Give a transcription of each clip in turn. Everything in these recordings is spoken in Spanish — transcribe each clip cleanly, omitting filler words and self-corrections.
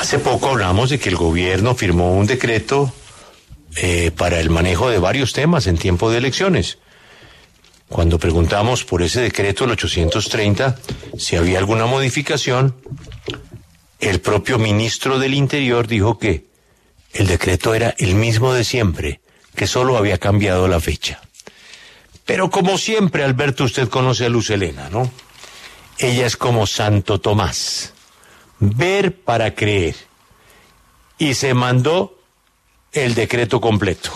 Hace poco hablamos de que el gobierno firmó un decreto para el manejo de varios temas en tiempo de elecciones. Cuando preguntamos por ese decreto, el 830, si había alguna modificación, el propio ministro del Interior dijo que el decreto era el mismo de siempre, que solo había cambiado la fecha. Pero como siempre, Alberto, usted conoce a Luz Helena, ¿no? Ella es como Santo Tomás, ver para creer. Y se mandó el decreto completo.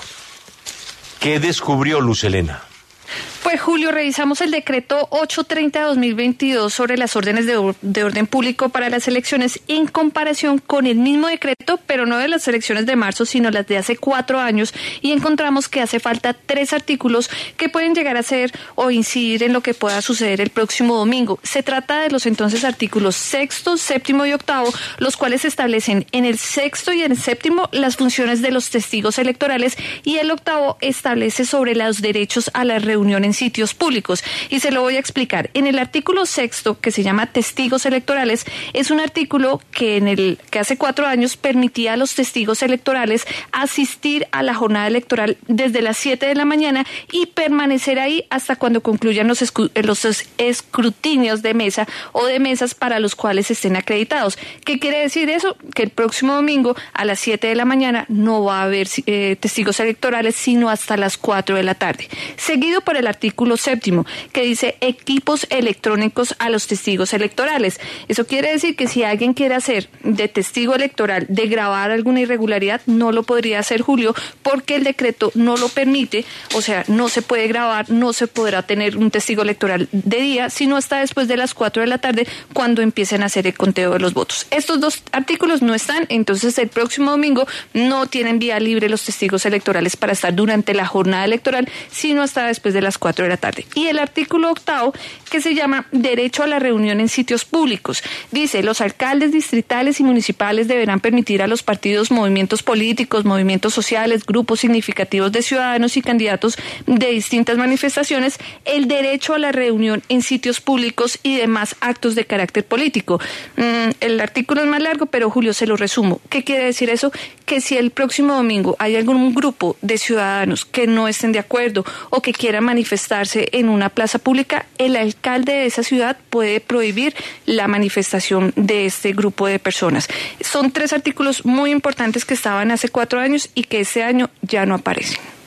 ¿Qué descubrió Luz Helena? Pues Julio, revisamos el decreto 830-2022 sobre las órdenes de orden público para las elecciones en comparación con el mismo decreto, pero no de las elecciones de marzo, sino las de hace 4 años, y encontramos que hace falta 3 artículos que pueden llegar a ser o incidir en lo que pueda suceder el próximo domingo. Se trata de los entonces artículos 6º, 7º y 8º, los cuales establecen en el 6º y en el 7º las funciones de los testigos electorales, y el 8º establece sobre los derechos a la reunión en sitios públicos, y se lo voy a explicar. En el artículo 6º, que se llama testigos electorales, es un artículo que hace 4 años permitía a los testigos electorales asistir a la jornada electoral desde las 7 de la mañana y permanecer ahí hasta cuando concluyan los escrutinios de mesa o de mesas para los cuales estén acreditados. ¿Qué quiere decir eso? Que el próximo domingo a las 7 de la mañana no va a haber testigos electorales, sino hasta las 4 de la tarde. Seguido por el artículo 7º, que dice equipos electrónicos a los testigos electorales. Eso quiere decir que si alguien quiere hacer de testigo electoral, de grabar alguna irregularidad, no lo podría hacer, Julio, porque el decreto no lo permite. O sea, no se puede grabar, no se podrá tener un testigo electoral de día, sino hasta después de las 4 de la tarde, cuando empiecen a hacer el conteo de los votos. Estos 2 artículos no están, entonces el próximo domingo no tienen vía libre los testigos electorales para estar durante la jornada electoral, sino hasta después de las 4 de la tarde. Y el artículo 8º, que se llama derecho a la reunión en sitios públicos, dice: los alcaldes distritales y municipales deberán permitir a los partidos, movimientos políticos, movimientos sociales, grupos significativos de ciudadanos y candidatos de distintas manifestaciones el derecho a la reunión en sitios públicos y demás actos de carácter político. El artículo es más largo, pero Julio, se lo resumo. ¿Qué quiere decir eso? Que si el próximo domingo hay algún grupo de ciudadanos que no estén de acuerdo o que quieran manifestarse en una plaza pública, el alcalde de esa ciudad puede prohibir la manifestación de este grupo de personas. Son 3 artículos muy importantes que estaban hace 4 años y que este año ya no aparecen.